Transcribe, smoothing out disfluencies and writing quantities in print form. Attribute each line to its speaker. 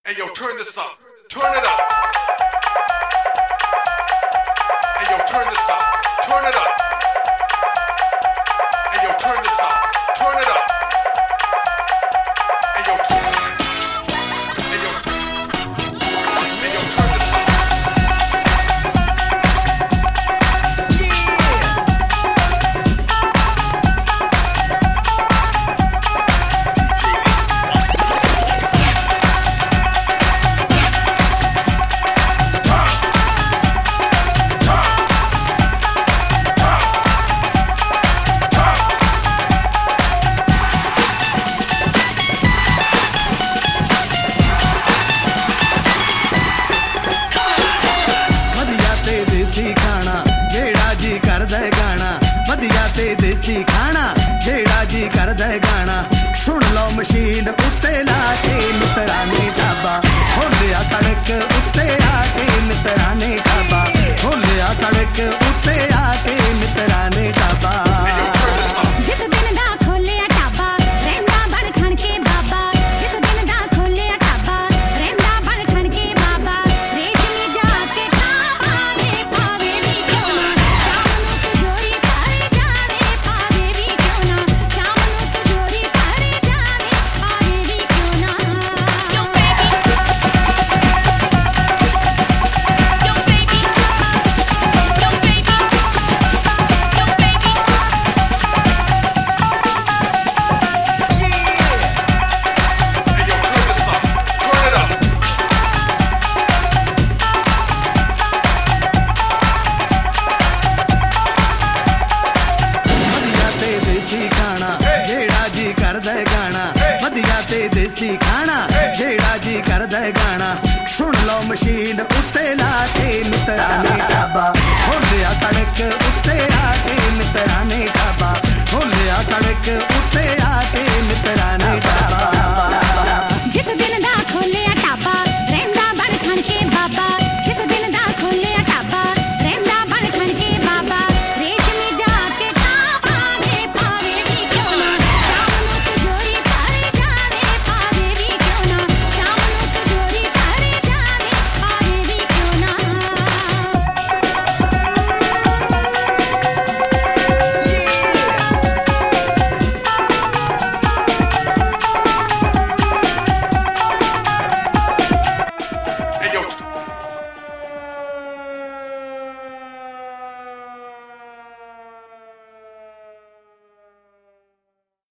Speaker 1: Hey yo, turn this up. Turn it up. Hey yo, turn this up. Turn it up. Hey yo, turn this up. Turn it up. Hey yo, turn this up. Hey yo, turn this up.
Speaker 2: देसी खाना जेड़ा जी करदा है गाना वधिया ते देसी खाना जेड़ा जी करदा है गाना सुन लो मशीन उत्ते ला के मित्रा ने ढाबा खोलिया सड़क उत्ते आके मित्रा ने ढाबा खोलिया सड़क उत्ते आके मित्रा ने ढाबा
Speaker 3: जिस दिन दा खोलिया ढाबा रहंदा बन खण के बाबा जिस दिन दा खोलिया ढाबा रहंदा बन खण के बाबा रेत में जाके खावे पावे भी क्यों ना शाम ਨੂੰ ਸਜੋਰੀ ਕਰ ਜਾਵੇ ਪਾਵੇ ਵੀ ਕਿਉਂ ਨਾ ਸ਼ਾਮ ਨੂੰ ਸਜੋਰੀ ਕਰ ਜਾਵੇ ਪਾਵੇ ਵੀ ਕਿਉਂ ਨਾ yo baby yo baby yo baby yo baby
Speaker 1: Hey yo, turn this up. Turn it up.
Speaker 2: वधिया ते देसी खाना जेड़ा जी करदा है गाना वधिया ते देसी खाना जेड़ा जी करदा है गाना सुन लो मशीन